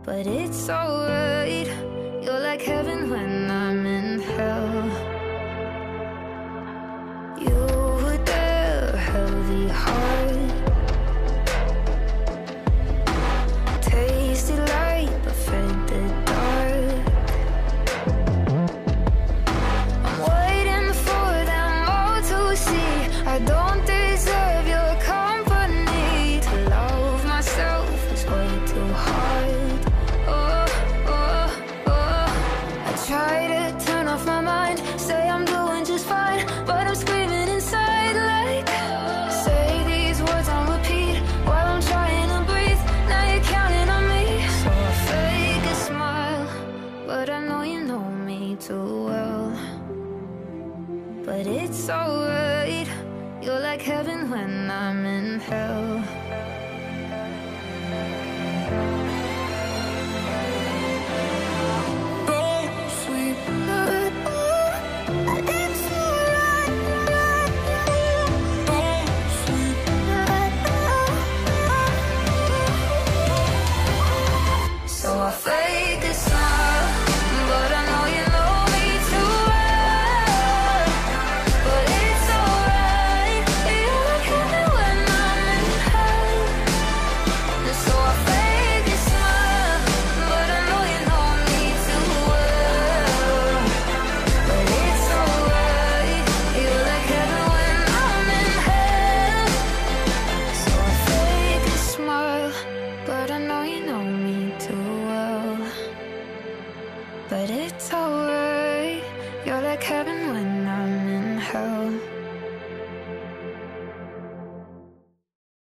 but it's alright. You're like heaven when I'm in hell. You were there, heavy heart, tasted light but fed the dark. I'm waiting for them all to see I don't deserve your company. To love myself is way too hard. Oh, oh, oh. I try to turn off my mind, say I'm doing just fine, but I'm screaming inside like, say these words on repeat while I'm trying to breathe. Now you're counting on me, so I fake a smile, but I know you know me too well. But it's alright. You're like heaven when I'm in hell. Don't sleep. It's alright. Don't sleep. So I fake a smile, but I know you know me too well. But it's alright. You're like heaven when I'm in hell. And so I fake a smile, but I know you know me too well. But it's alright. You're like heaven when I'm in hell. So I fake a smile, but I know you know me too well. But it's alright. You're like heaven